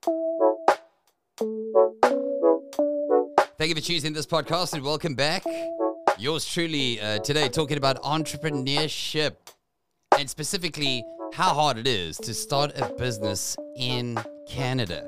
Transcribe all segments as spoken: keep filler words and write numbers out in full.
Thank you for choosing this podcast and welcome back. Yours truly uh, today talking about entrepreneurship and specifically how hard it is to start a business in Canada.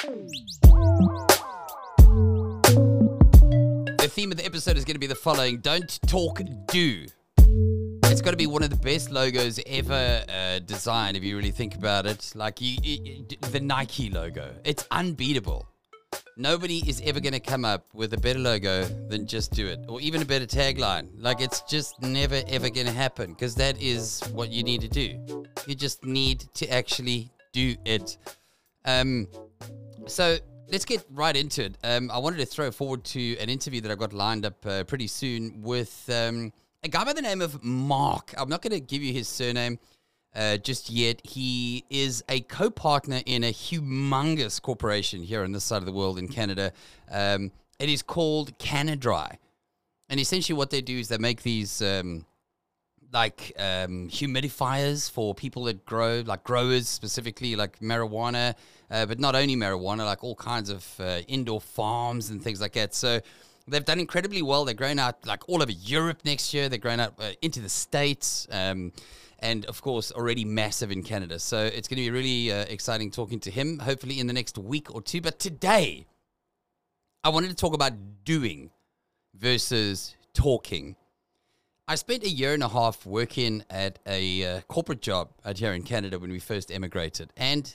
The theme of the episode is going to be the following: don't talk, do. It's got to be one of the best logos ever uh, designed if you really think about it. Like you, you, the Nike logo, it's unbeatable. Nobody is ever going to come up with a better logo than Just Do It, or even a better tagline. Like, it's just never, ever going to happen, because that is what you need to do. You just need to actually do it. Um, so let's get right into it. Um, I wanted to throw forward to an interview that I've got lined up uh, pretty soon with um, a guy by the name of Mark. I'm not going to give you his surname Uh, just yet. He is a co-partner in a humongous corporation here on this side of the world in Canada. Um, it is called Canadry. And essentially what they do is they make these um, like um, humidifiers for people that grow, like growers specifically, like marijuana, uh, but not only marijuana, like all kinds of uh, indoor farms and things like that. So they've done incredibly well. They're growing out like all over Europe next year. They're growing out uh, into the States. Um, And, of course, already massive in Canada. So it's going to be really uh, exciting talking to him, hopefully in the next week or two. But today, I wanted to talk about doing versus talking. I spent a year and a half working at a uh, corporate job out here in Canada when we first emigrated. And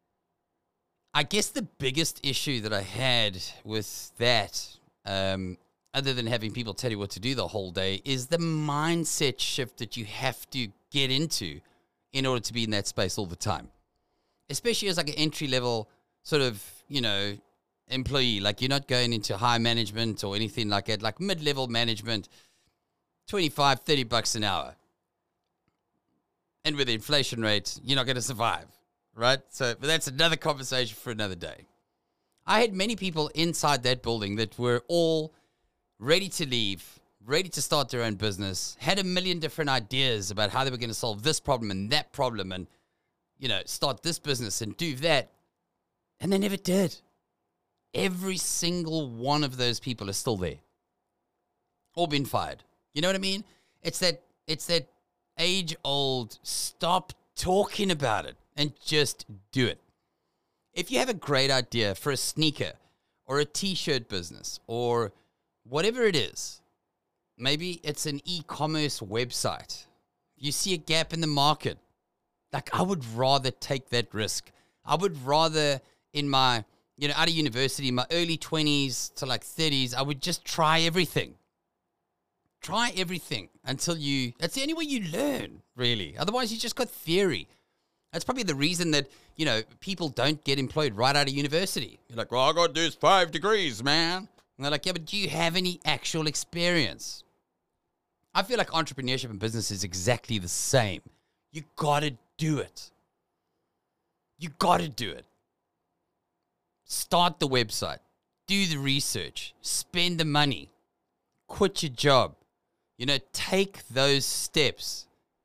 I guess the biggest issue that I had with that, um, other than having people tell you what to do the whole day, is the mindset shift that you have to get into in order to be in that space all the time. Especially as like an entry-level sort of, you know, employee. Like, you're not going into high management or anything like that. Like mid-level management, twenty-five, thirty bucks an hour. And with the inflation rate, you're not going to survive, right? So, but that's another conversation for another day. I had many people inside that building that were all ready to leave, ready to start their own business, had a million different ideas about how they were going to solve this problem and that problem and, you know, start this business and do that. And they never did. Every single one of those people is still there. All been fired. You know what I mean? It's that, it's that age-old, stop talking about it and just do it. If you have a great idea for a sneaker or a t-shirt business or whatever it is, maybe it's an e-commerce website. You see a gap in the market. Like, I would rather take that risk. I would rather in my, you know, out of university, my early twenties to like thirties, I would just try everything. Try everything until you, that's the only way you learn, really. Otherwise, you just got theory. That's probably the reason that, you know, people don't get employed right out of university. You're like, well, I got this five degrees, man. And they're like, yeah, but do you have any actual experience? I feel like entrepreneurship and business is exactly the same. You got to do it. You got to do it. Start the website. Do the research. Spend the money. Quit your job. You know, take those steps.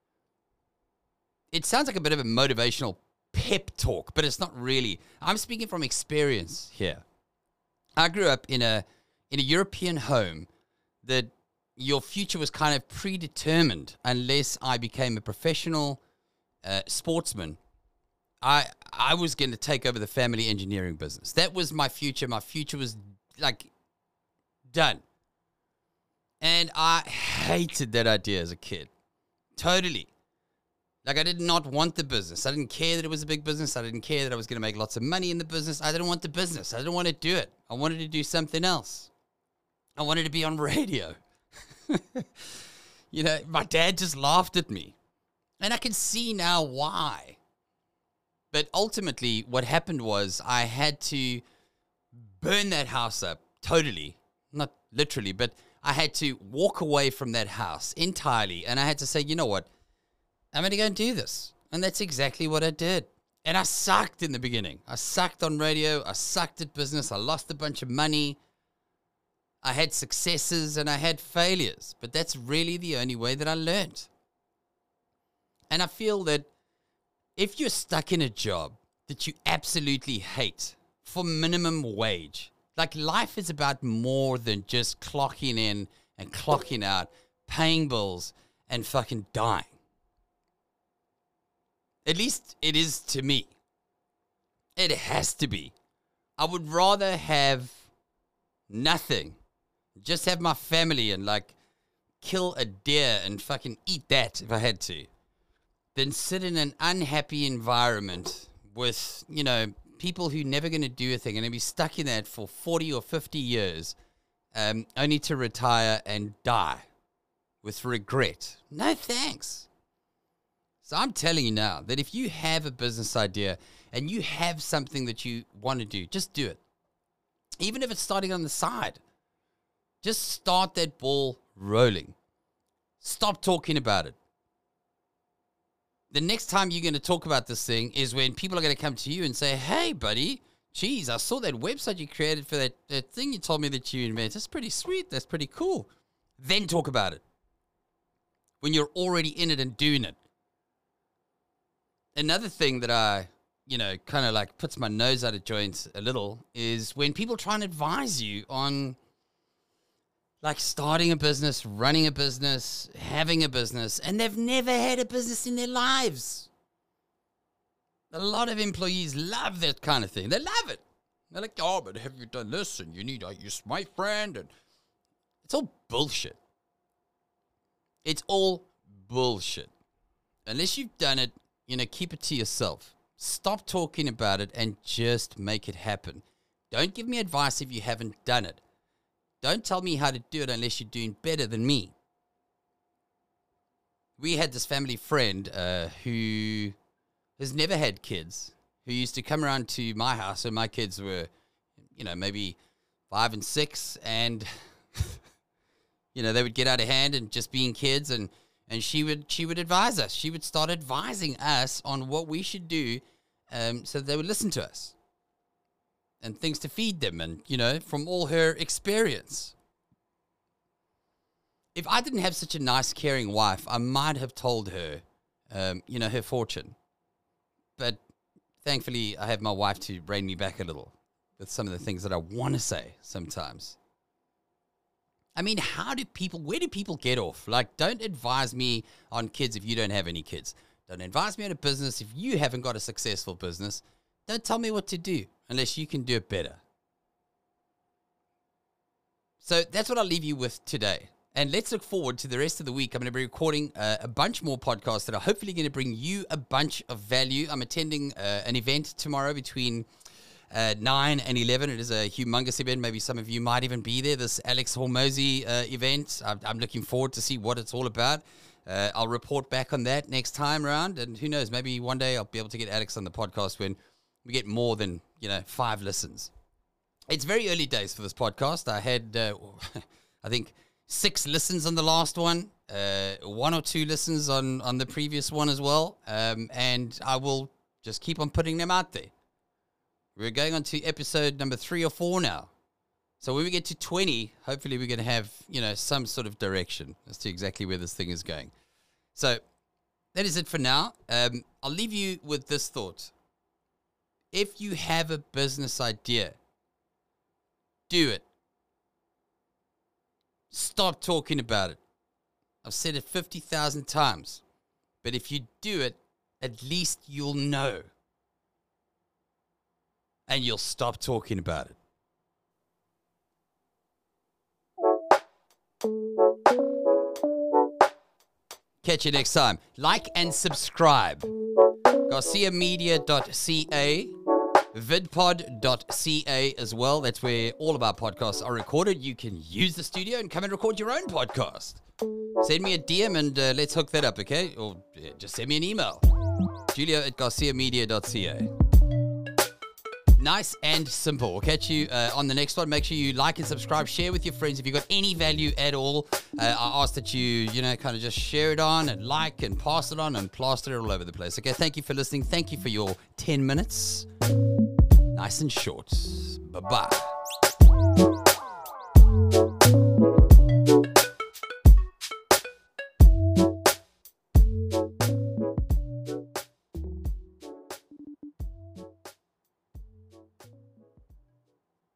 It sounds like a bit of a motivational pep talk, but it's not really. I'm speaking from experience here. I grew up in a in a European home that your future was kind of predetermined unless I became a professional uh, sportsman. I I was going to take over the family engineering business. That was my future. My future was like done. And I hated that idea as a kid. Totally. Like, I did not want the business. I didn't care that it was a big business. I didn't care that I was going to make lots of money in the business. I didn't want the business. I didn't want to do it. I wanted to do something else. I wanted to be on radio. You know, my dad just laughed at me. And I can see now why. But ultimately, what happened was I had to burn that house up totally. Not literally, but I had to walk away from that house entirely. And I had to say, you know what? I'm going to go and do this. And that's exactly what I did. And I sucked in the beginning. I sucked on radio. I sucked at business. I lost a bunch of money. I had successes and I had failures. But that's really the only way that I learned. And I feel that if you're stuck in a job that you absolutely hate for minimum wage. Like, life is about more than just clocking in and clocking out, paying bills, and fucking dying. At least it is to me. It has to be. I would rather have nothing, just have my family and like kill a deer and fucking eat that if I had to, than sit in an unhappy environment with, you know, people who never going to do a thing and be stuck in that for forty or fifty years, um, only to retire and die with regret. No thanks. So I'm telling you now that if you have a business idea and you have something that you want to do, just do it. Even if it's starting on the side, just start that ball rolling. Stop talking about it. The next time you're going to talk about this thing is when people are going to come to you and say, hey, buddy, geez, I saw that website you created for that, that thing you told me that you invented. That's pretty sweet. That's pretty cool. Then talk about it. When you're already in it and doing it. Another thing that I, you know, kind of like puts my nose out of joint a little is when people try and advise you on like starting a business, running a business, having a business, and they've never had a business in their lives. A lot of employees love that kind of thing. They love it. They're like, oh, but have you done this? And you need to use my friend. And it's all bullshit. It's all bullshit. Unless you've done it, you know, keep it to yourself. Stop talking about it and just make it happen. Don't give me advice if you haven't done it. Don't tell me how to do it unless you're doing better than me. We had this family friend uh, who has never had kids, who used to come around to my house, and my kids were, you know, maybe five and six, and, you know, they would get out of hand and just being kids, and, and she would she would advise us. She would start advising us on what we should do um, so they would listen to us. And things to feed them, and, you know, from all her experience. If I didn't have such a nice, caring wife, I might have told her, um, you know, her fortune. But thankfully, I have my wife to rein me back a little with some of the things that I want to say sometimes. I mean, how do people, where do people get off? Like, don't advise me on kids if you don't have any kids. Don't advise me on a business if you haven't got a successful business. Don't tell me what to do unless you can do it better. So that's what I'll leave you with today. And let's look forward to the rest of the week. I'm going to be recording uh, a bunch more podcasts that are hopefully going to bring you a bunch of value. I'm attending uh, an event tomorrow between uh, nine and eleven. It is a humongous event. Maybe some of you might even be there. This Alex Hormozi uh, event. I'm, I'm looking forward to see what it's all about. Uh, I'll report back on that next time around. And who knows, maybe one day I'll be able to get Alex on the podcast when we get more than, you know, five listens. It's very early days for this podcast. I had, uh, I think, six listens on the last one, uh, one or two listens on, on the previous one as well. Um, and I will just keep on putting them out there. We're going on to episode number three or four now. So when we get to twenty, hopefully we're going to have, you know, some sort of direction as to exactly where this thing is going. So that is it for now. Um, I'll leave you with this thought. If you have a business idea, do it. Stop talking about it. I've said it fifty thousand times. But if you do it, at least you'll know. And you'll stop talking about it. Catch you next time. Like and subscribe. Garcia Media dot C A, vidpod dot C A as well. That's where all of our podcasts are recorded. You can use the studio and come and record your own podcast. Send me a D M and uh, let's hook that up, okay? Or uh, just send me an email. Julio at Garcia Media dot C A. Nice and simple. We'll catch you uh, on the next one. Make sure you like and subscribe. Share with your friends if you've got any value at all. Uh, I ask that you, you know, kind of just share it on and like and pass it on and plaster it all over the place. Okay, thank you for listening. Thank you for your ten minutes. Nice and short. Bye-bye.